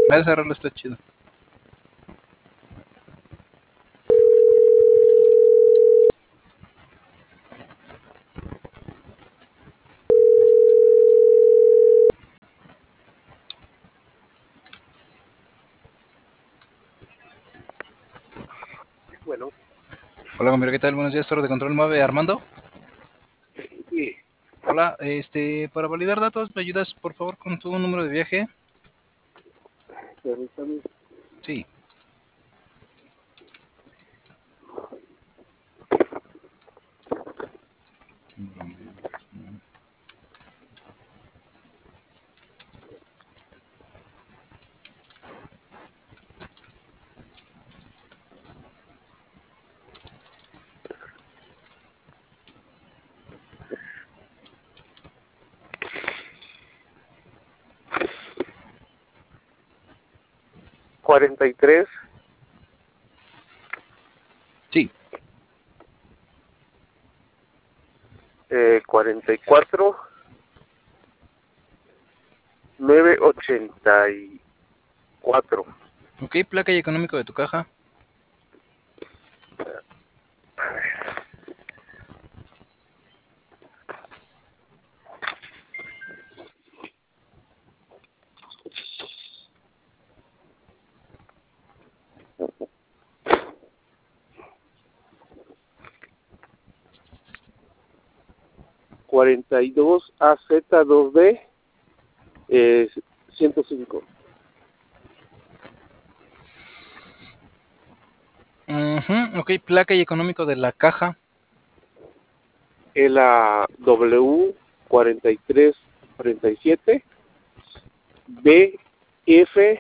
Esa rola está chido. Bueno, Hola, compañero, ¿qué tal? Buenos días, Torre de Control 9, Armando. sí, Hola, para validar datos, ¿me ayudas, por favor, con tu número de viaje? permítame. Sí. Cuarenta y tres, Sí. 44, 984. Ok, placa y económico de tu caja. 42 AZ2B, 105. Ok, placa y económico de la caja. LAW 4347, BF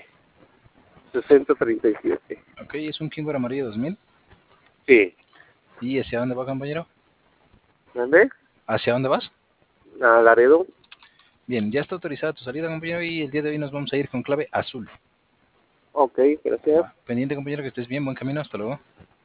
6037. Ok, es un Kingur amarillo 2000. Sí. ¿Y hacia dónde va, compañero? ¿Dónde? ¿Hacia dónde vas? A Laredo. Bien, ya está autorizada tu salida, compañero, y el día de hoy nos vamos a ir con clave azul. Ok, gracias. Va. Pendiente, compañero, que estés bien, buen camino, hasta luego.